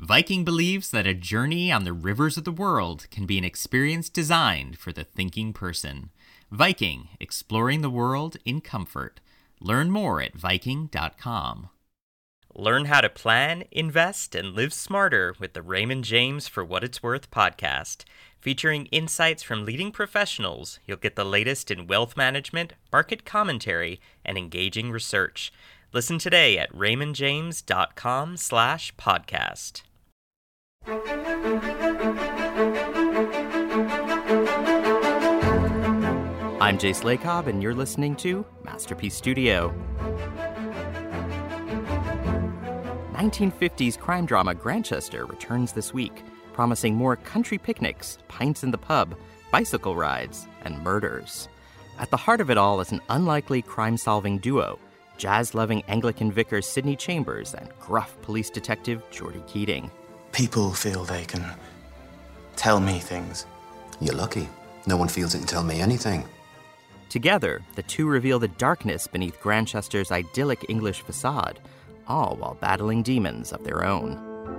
Viking believes that a journey on the rivers of the world can be an experience designed for the thinking person. Viking, exploring the world in comfort. Learn more at Viking.com. Learn how to plan, invest, and live smarter with the Raymond James For What It's Worth podcast. Featuring insights from leading professionals, you'll get the latest in wealth management, market commentary, and engaging research. Listen today at raymondjames.com/podcast. I'm Jace Lacob, and you're listening to Masterpiece Studio. 1950s crime drama Grantchester returns this week, promising more country picnics, pints in the pub, bicycle rides, and murders. At the heart of it all is an unlikely crime-solving duo, jazz-loving Anglican vicar Sidney Chambers and gruff police detective Geordie Keating. People feel they can tell me things. You're lucky. No one feels it can tell me anything. Together, the two reveal the darkness beneath Grantchester's idyllic English facade, all while battling demons of their own.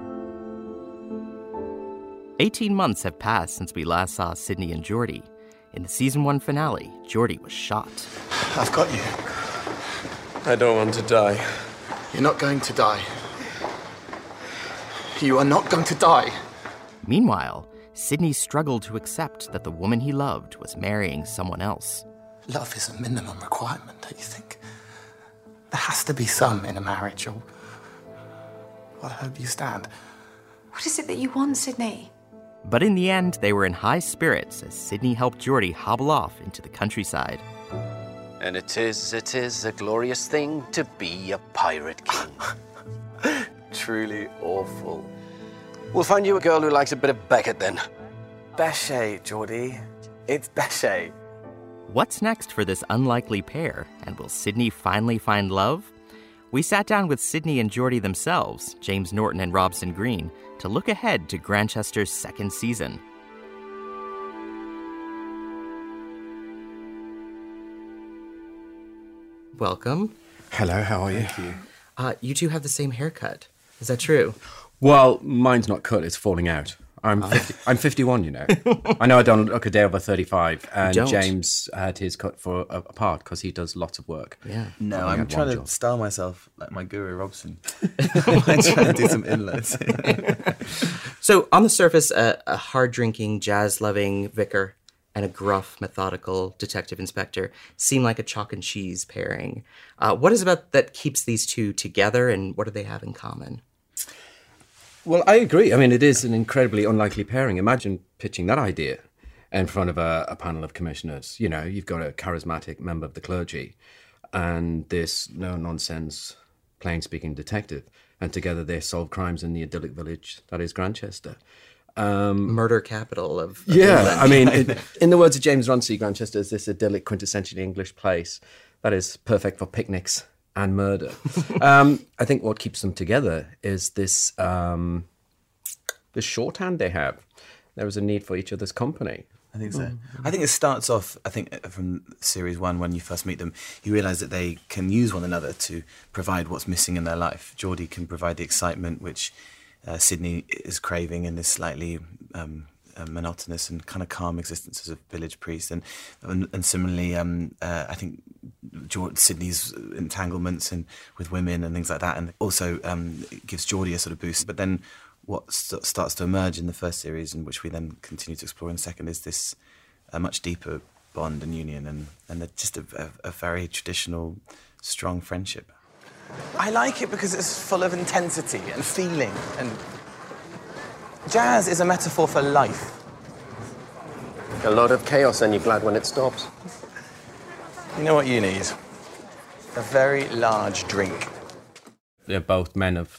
18 months have passed since we last saw Sidney and Geordie. In the season 1 finale, Geordie was shot. I've got you. I don't want to die. You're not going to die. You are not going to die. Meanwhile, Sidney struggled to accept that the woman he loved was marrying someone else. Love is a minimum requirement, don't you think? There has to be some in a marriage, or what hope do you stand? What is it that you want, Sidney? But in the end, they were in high spirits as Sidney helped Geordie hobble off into the countryside. And it is a glorious thing to be a pirate king. Truly awful. We'll find you a girl who likes a bit of Beckett then. Bechet, Geordie. It's Bechet. What's next for this unlikely pair, and will Sidney finally find love? We sat down with Sidney and Geordie themselves, James Norton and Robson Green, to look ahead to Grantchester's second season. Welcome. Hello, how are you? Thank you. You two have the same haircut. Is that true? Well, mine's not cut, it's falling out. I'm 51, you know. I know I don't look a day over 35, and James had his cut for a part because he does lots of work. Yeah. No, I'm trying to style myself like my guru Robson. I'm trying to do some inlets. So, on the surface, a hard-drinking, jazz-loving vicar and a gruff, methodical detective inspector seem like a chalk and cheese pairing. What is it about that keeps these two together, and what do they have in common? Well, I agree. I mean, it is an incredibly unlikely pairing. Imagine pitching that idea in front of a panel of commissioners. You know, you've got a charismatic member of the clergy and this no-nonsense, plain-speaking detective, and together they solve crimes in the idyllic village that is Grantchester. Murder capital of yeah, England. I mean, in the words of James Runcie, Grantchester is this idyllic, quintessentially English place that is perfect for picnics and murder. I think what keeps them together is this shorthand they have. There is a need for each other's company. I think so. I think it starts off, from series 1, when you first meet them, you realise that they can use one another to provide what's missing in their life. Geordie can provide the excitement which Sidney is craving in this slightly monotonous and kind of calm existence as a village priest. And similarly, I think Sidney's entanglements with women and things like that, and also gives Geordie a sort of boost. But then what starts to emerge in the first series, and which we then continue to explore in the second, is this much deeper bond and union, and just a very traditional, strong friendship. I like it because it's full of intensity and feeling, and jazz is a metaphor for life. A lot of chaos, and you're glad when it stops. You know what you need? A very large drink. Were both men of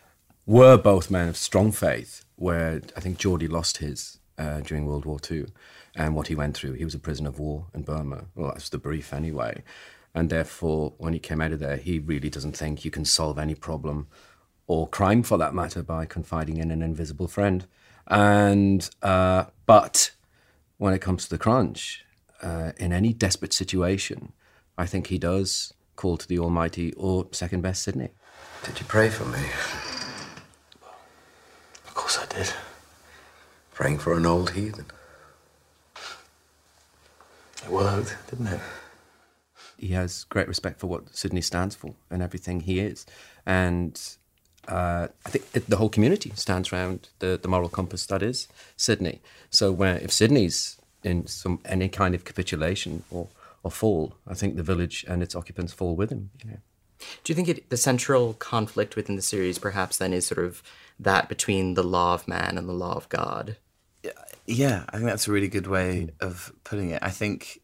strong faith, where I think Geordie lost his during World War II, and what he went through. He was a prisoner of war in Burma. Well, that's the brief anyway. And therefore, when he came out of there, he really doesn't think you can solve any problem, or crime for that matter, by confiding in an invisible friend. And but when it comes to the crunch, in any desperate situation, I think he does call to the Almighty, or second best Sidney. Did you pray for me? did. Praying for an old heathen. It worked, didn't it? He has great respect for what Sydney stands for and everything he is. And I think the whole community stands around the moral compass that is Sydney. So if Sydney's in any kind of capitulation or fall, I think the village and its occupants fall with him. You know. Do you think the central conflict within the series perhaps then is sort of that between the law of man and the law of God? Yeah, I think that's a really good way of putting it. I think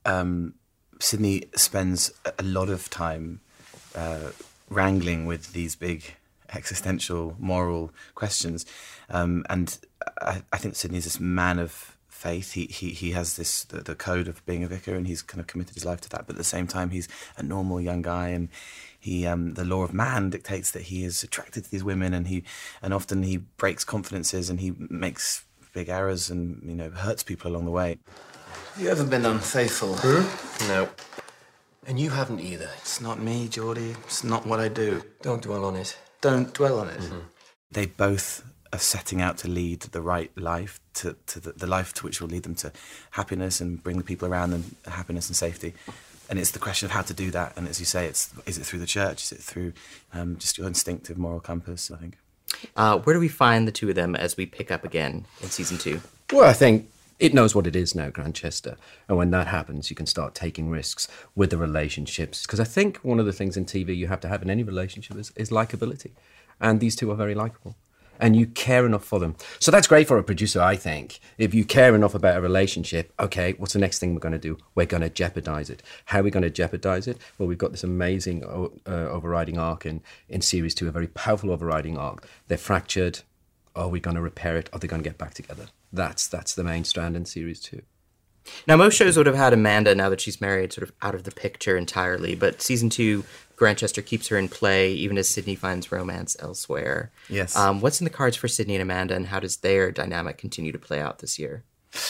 Sydney spends a lot of time wrangling with these big existential moral questions, and I think Sydney's this man of faith. He has this the code of being a vicar, and he's kind of committed his life to that. But at the same time, he's a normal young guy, and he the law of man dictates that he is attracted to these women, and often he breaks confidences, and he makes big errors, and hurts people along the way. Have you ever been unfaithful? No. And you haven't either. It's not me, Geordie. It's not what I do. Don't dwell on it. Don't dwell on it. Mm-hmm. They both are setting out to lead the right life, to the life to which will lead them to happiness and bring the people around them happiness and safety. And it's the question of how to do that. And as you say, is it through the church? Is it through just your instinctive moral compass, I think? Where do we find the two of them as we pick up again in season 2? Well, I think it knows what it is now, Grantchester. And when that happens, you can start taking risks with the relationships. Because I think one of the things in TV you have to have in any relationship is likability. And these two are very likable. And you care enough for them. So that's great for a producer, I think. If you care enough about a relationship, okay, what's the next thing we're going to do? We're going to jeopardize it. How are we going to jeopardize it? Well, we've got this amazing overriding arc in Series 2, a very powerful overriding arc. They're fractured. Are we going to repair it? Are they going to get back together? That's the main strand in Series 2. Now, most shows would have had Amanda, now that she's married, sort of out of the picture entirely. But season 2, Grantchester keeps her in play, even as Sydney finds romance elsewhere. Yes. What's in the cards for Sydney and Amanda, and how does their dynamic continue to play out this year?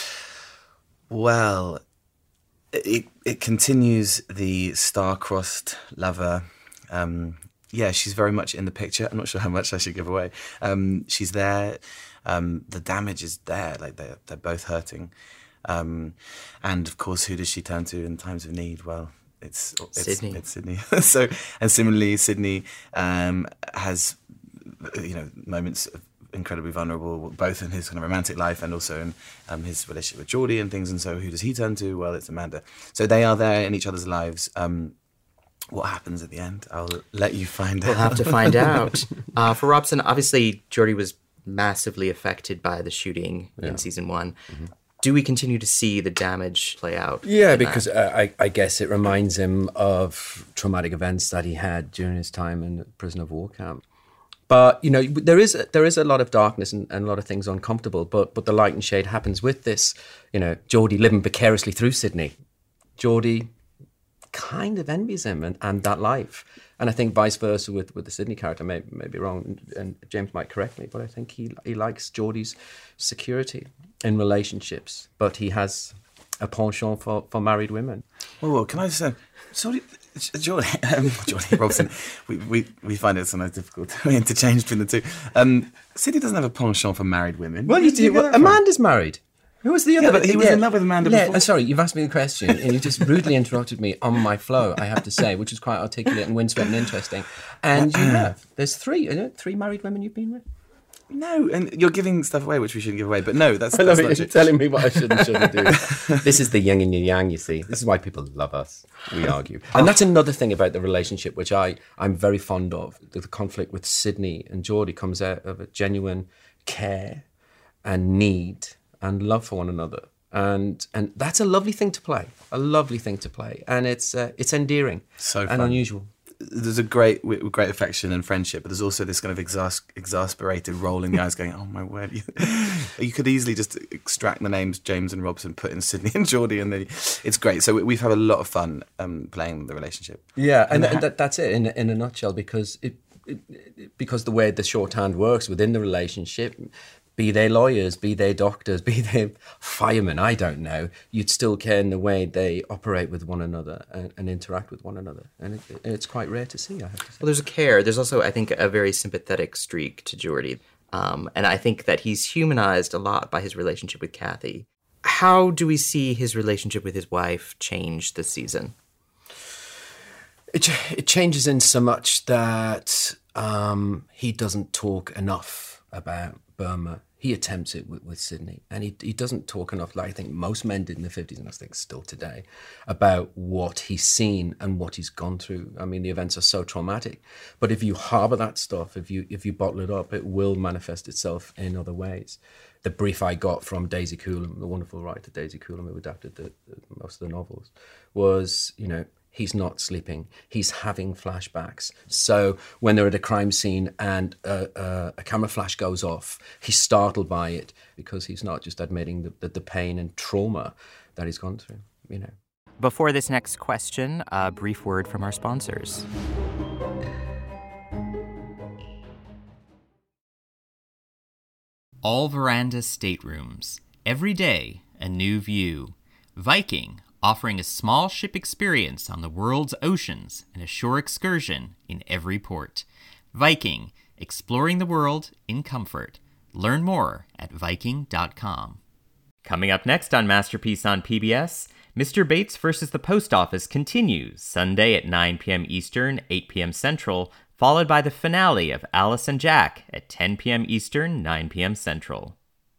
Well, it continues the star-crossed lover. She's very much in the picture. I'm not sure how much I should give away. She's there. The damage is there. Like they're both hurting. And of course, who does she turn to in times of need? Well, it's Sydney. It's Sydney. So, and similarly, Sydney has moments of incredibly vulnerable, both in his kind of romantic life and also in his relationship with Geordie and things. And so, who does he turn to? Well, it's Amanda. So they are there in each other's lives. What happens at the end? I'll let you find out. We'll have to find out. For Robson, obviously, Geordie was massively affected by the shooting in season 1. Mm-hmm. Do we continue to see the damage play out? Yeah, because I guess it reminds him of traumatic events that he had during his time in the prisoner of war camp. But, there is a lot of darkness and a lot of things uncomfortable, but the light and shade happens with this, Geordie living vicariously through Sydney. Geordie kind of envies him and that life. And I think vice versa with the Sydney character, may be wrong, and James might correct me, but I think he likes Geordie's security in relationships, but he has a penchant for married women. Well, can I just say, sorry, Geordie Robson, we find it sometimes difficult to interchange between the two. Sydney doesn't have a penchant for married women. Well, you do. Amanda's married. Who was the other? Yeah, but he was in love with Amanda before. Sorry, you've asked me a question and you just rudely interrupted me on my flow, I have to say, which is quite articulate and windswept and interesting. And you have. There's 3 married women you've been with? No, and you're giving stuff away which we shouldn't give away. But no, that's I love not it. true. You're telling me what I should and shouldn't do. This is the yin and the yang, you see. This is why people love us. We argue. And that's another thing about the relationship, which I'm very fond of. The conflict with Sydney and Geordie comes out of a genuine care and need and love for one another. And that's a lovely thing to play. And it's endearing so and unusual. There's a great affection and friendship, but there's also this kind of exasperated roll in the eyes going, oh my word. You could easily just extract the names James and Robson, put in Sydney and Geordie, and then it's great. So we've had a lot of fun playing the relationship. Yeah, and that's it in a nutshell, because because the way the shorthand works within the relationship, be they lawyers, be they doctors, be they firemen, I don't know, you'd still care in the way they operate with one another and interact with one another. And it's quite rare to see, I have to say. Well, there's a care. There's also, I think, a very sympathetic streak to Geordie. And I think that he's humanized a lot by his relationship with Kathy. How do we see his relationship with his wife change this season? It changes in so much that he doesn't talk enough about Burma. He attempts it with Sydney, and he doesn't talk enough, like I think most men did in the 50s, and I think still today, about what he's seen and what he's gone through. I mean, the events are so traumatic, but if you harbour that stuff, if you bottle it up, it will manifest itself in other ways. The brief I got from Daisy Coulomb, the wonderful writer Daisy Coulomb, who adapted most of the novels, was, he's not sleeping. He's having flashbacks. So when they're at a crime scene and a camera flash goes off, he's startled by it because he's not just admitting the pain and trauma that he's gone through, Before this next question, a brief word from our sponsors. All Veranda Staterooms. Every day, a new view. Viking, offering a small ship experience on the world's oceans and a shore excursion in every port. Viking, exploring the world in comfort. Learn more at Viking.com. Coming up next on Masterpiece on PBS, Mr. Bates vs. the Post Office continues Sunday at 9 p.m. Eastern, 8 p.m. Central, followed by the finale of Alice and Jack at 10 p.m. Eastern, 9 p.m. Central.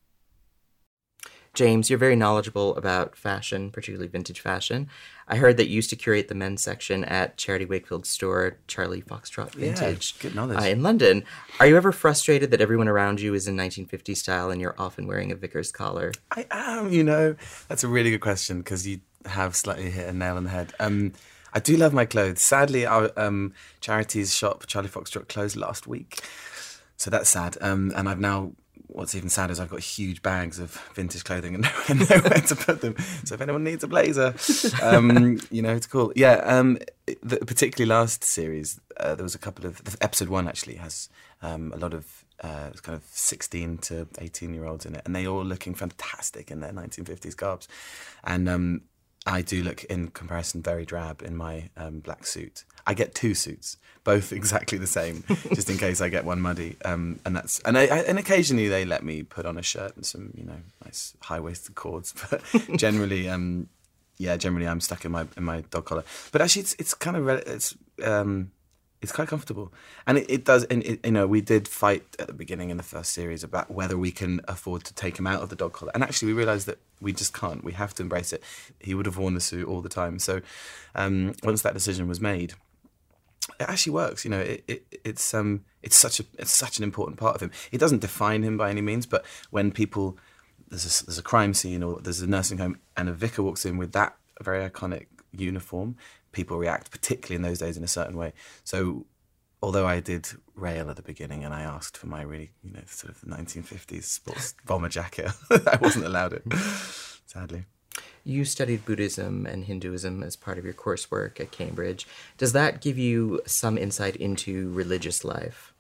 James, you're very knowledgeable about fashion, particularly vintage fashion. I heard that you used to curate the men's section at Charity Wakefield's store, Charlie Foxtrot Vintage, good knowledge. In London. Are you ever frustrated that everyone around you is in 1950s style and you're often wearing a vicar's collar? I am, That's a really good question because you have slightly hit a nail on the head. I do love my clothes. Sadly, our Charity's shop, Charlie Foxtrot, closed last week. So that's sad. And I've now... What's even sadder is I've got huge bags of vintage clothing and nowhere to put them. So if anyone needs a blazer, it's cool. Yeah, particularly last series, there was a couple of... Episode 1 actually has a lot of kind of 16 to 18-year-olds in it, and they all looking fantastic in their 1950s garbs. And I do look, in comparison, very drab in my black suit. I get 2 suits, both exactly the same, just in case I get one muddy. And occasionally they let me put on a shirt and some, nice high-waisted cords. But generally, generally I'm stuck in my dog collar. But actually, it's kind of it's quite comfortable, and it does. And we did fight at the beginning in the first series about whether we can afford to take him out of the dog collar, and actually we realised that we just can't. We have to embrace it. He would have worn the suit all the time. So once that decision was made, it actually works. It's such an important part of him. It doesn't define him by any means, but when people there's a crime scene or there's a nursing home and a vicar walks in with that very iconic uniform, people react, particularly in those days, in a certain way. So although I did rail at the beginning and I asked for my really, sort of 1950s sports bomber jacket, I wasn't allowed it, sadly. You studied Buddhism and Hinduism as part of your coursework at Cambridge. Does that give you some insight into religious life?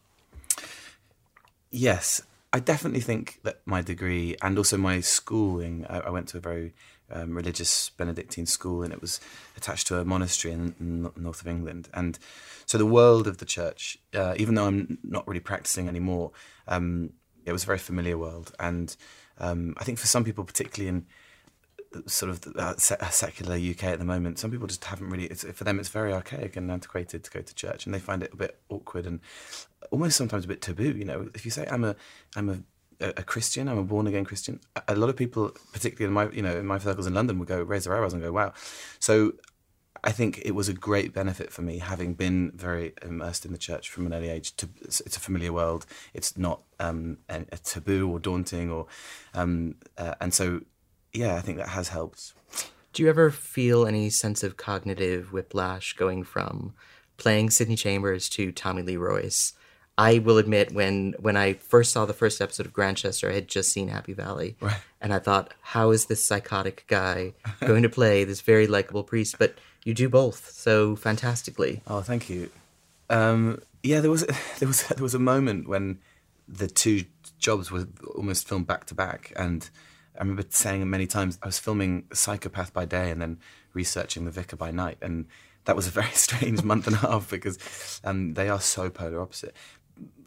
Yes, I definitely think that my degree and also my schooling, I went to a very religious Benedictine school, and it was attached to a monastery in north of England. And so the world of the church, even though I'm not really practicing anymore, it was a very familiar world. And I think for some people, particularly in sort of the secular UK at the moment, some people just haven't really, for them it's very archaic and antiquated to go to church, and they find it a bit awkward and almost sometimes a bit taboo. If you say I'm a Christian, I'm a born again Christian, a lot of people, particularly in my circles in London, would go raise their eyebrows and go, wow. So I think it was a great benefit for me, having been very immersed in the church from an early age. It's a familiar world. It's not a taboo or daunting, or and so yeah, I think that has helped. Do you ever feel any sense of cognitive whiplash going from playing Sidney Chambers to Tommy Lee Royce? I will admit, when I first saw the first episode of Grantchester, I had just seen Happy Valley. Right. And I thought, how is this psychotic guy going to play this very likable priest? But you do both so fantastically. Oh, thank you. Yeah, there was a moment when the two jobs were almost filmed back to back, and I remember saying many times I was filming Psychopath by day and then researching The Vicar by night, and that was a very strange month and a half because they are so polar opposite.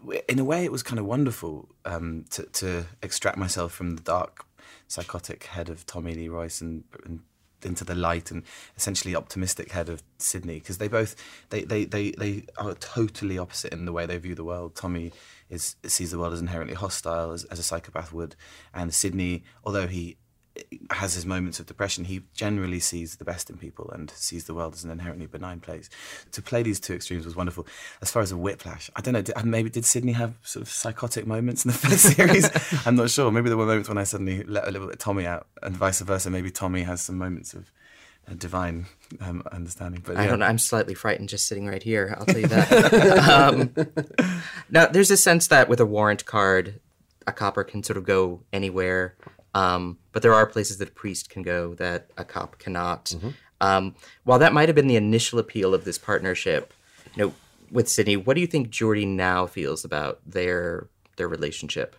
in a way, it was kind of wonderful to extract myself from the dark, psychotic head of Tommy Lee Royce and into the light and essentially optimistic head of Sidney, because they both they are totally opposite in the way they view the world. Tommy sees the world as inherently hostile, as a psychopath would, and Sidney, although he has his moments of depression, he generally sees the best in people and sees the world as an inherently benign place. To play these two extremes was wonderful. As far as a whiplash, I don't know, maybe did Sidney have sort of psychotic moments in the first series? I'm not sure. Maybe there were moments when I suddenly let a little bit of Tommy out, and vice versa. Maybe Tommy has some moments of divine understanding. But I don't know. I'm slightly frightened just sitting right here. I'll tell you that. Now, there's a sense that with a warrant card, a copper can sort of go anywhere. But there are places that a priest can go that a cop cannot. Mm-hmm. While that might have been the initial appeal of this partnership, with Sidney, what do you think Geordie now feels about their relationship?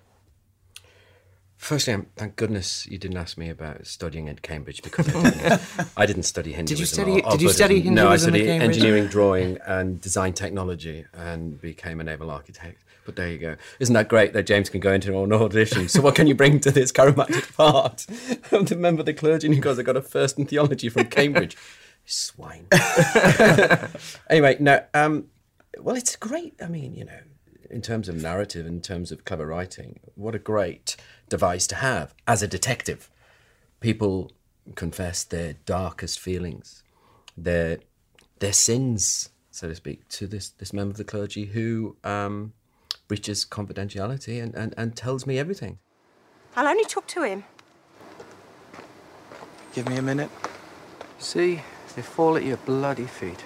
Firstly, thank goodness you didn't ask me about studying at Cambridge, because I didn't study Hinduism. Did you study Hinduism? No, I studied engineering, drawing, and design technology, and became a naval architect. But there you go. Isn't that great that James can go into an audition? So what can you bring to this charismatic part? I'm the member of the clergy, and he goes, I got a first in theology from Cambridge. Swine. Anyway, no, well, it's great. I mean, in terms of narrative, in terms of clever writing, what a great device to have as a detective. People confess their darkest feelings, their sins, so to speak, to this member of the clergy who breaches confidentiality and tells me everything. I'll only talk to him. Give me a minute. See, they fall at your bloody feet.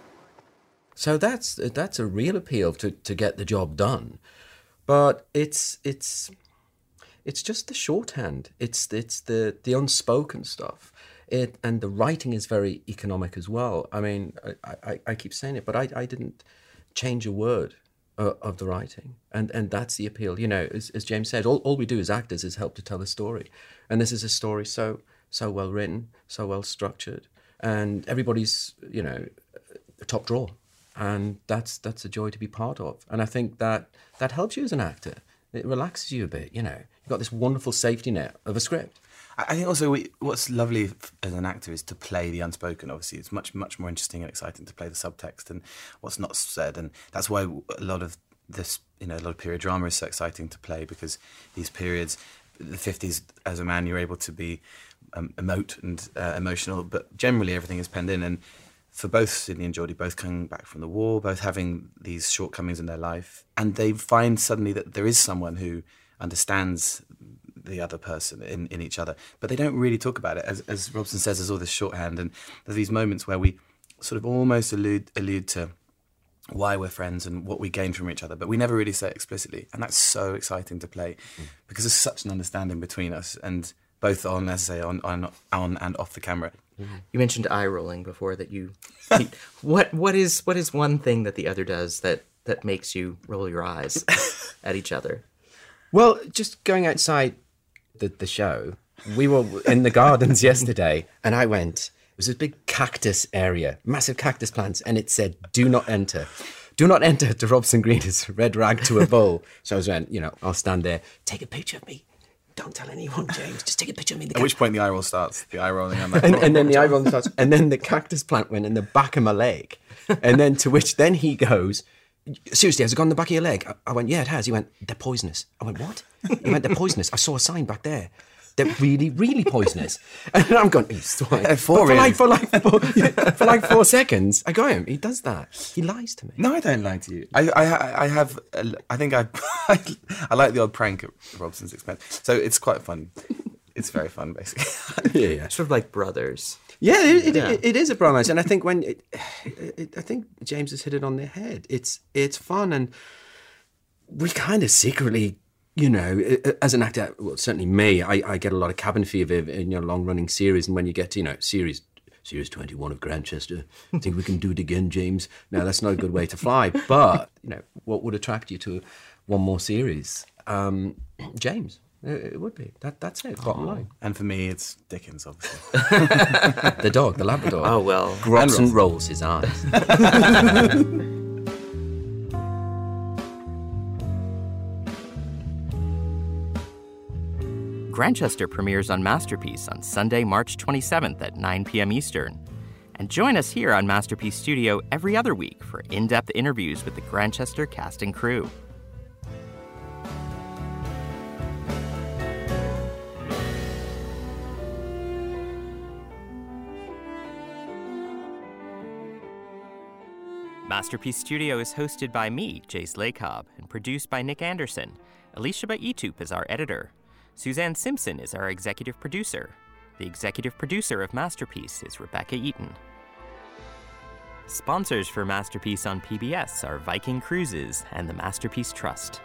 So that's a real appeal to get the job done, but it's just the shorthand. It's the unspoken stuff. And the writing is very economic as well. I mean, I keep saying it, but I didn't change a word of the writing, and that's the appeal. As James said, all we do as actors is help to tell a story, and this is a story so well written, so well structured, and everybody's top draw, and that's a joy to be part of. And I think that helps you as an actor. It relaxes you a bit. You've got this wonderful safety net of a script. I think also what's lovely as an actor is to play the unspoken. Obviously, it's much, much more interesting and exciting to play the subtext and what's not said. And that's why a lot of this, a lot of period drama is so exciting to play, because these periods, the 50s, as a man, you're able to be emote and emotional, but generally everything is penned in. And for both Sidney and Geordie, both coming back from the war, both having these shortcomings in their life, and they find suddenly that there is someone who understands the other person in each other, but they don't really talk about it. As Robson says, there's all this shorthand, and there's these moments where we sort of almost allude to why we're friends and what we gain from each other, but we never really say it explicitly, and that's so exciting to play because there's such an understanding between us, and both on, as I say, on and off the camera. You mentioned eye rolling before. What is one thing that the other does that makes you roll your eyes at each other? Well, just going outside the show, we were in the gardens yesterday, and I went. It was a big cactus area, massive cactus plants, and it said, "Do not enter. Do not enter to Robson Green's Red Rag to a Bull." So I was went, I'll stand there, take a picture of me. Don't tell anyone, James. Just take a picture of me. At which point the eye roll starts. The eye rolling on that. and then the eye rolling starts. And then the cactus plant went in the back of my leg. And then to which then he goes, "Seriously, has it gone in the back of your leg?" I went, "Yeah, it has." He went, "They're poisonous." I went, "What?" He went, "They're poisonous. I saw a sign back there. They're really, really poisonous." And I'm going, for like 4 seconds, I got him. He does that. He lies to me. No, I don't lie to you. I think I like the odd prank at Robson's expense. So it's quite fun. It's very fun, basically. Yeah. Sort of like brothers. Yeah, it is a bromance, and I think I think James has hit it on the head. It's fun, and we kind of secretly, as an actor, well, certainly me, I get a lot of cabin fever in your long-running series, and when you get to series 21 of Grantchester, I think we can do it again, James. No, that's not a good way to fly. But what would attract you to one more series? James. It would be. That's it, bottom line. And for me, it's Dickens, obviously. The dog, the Labrador. Oh, well. Robson rolls his eyes. Grantchester premieres on Masterpiece on Sunday, March 27th at 9 p.m. Eastern. And join us here on Masterpiece Studio every other week for in-depth interviews with the Grantchester cast and crew. Masterpiece Studio is hosted by me, Jace Lacob, and produced by Nick Anderson. Alicia Baitup is our editor. Suzanne Simpson is our executive producer. The executive producer of Masterpiece is Rebecca Eaton. Sponsors for Masterpiece on PBS are Viking Cruises and the Masterpiece Trust.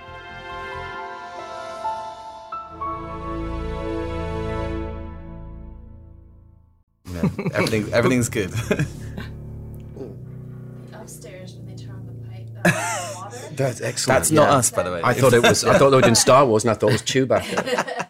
Everything's good. Upstairs when they turn on the pipe, the water. That's excellent. That's not us, by the way. I thought they were in Star Wars, and I thought it was Chewbacca.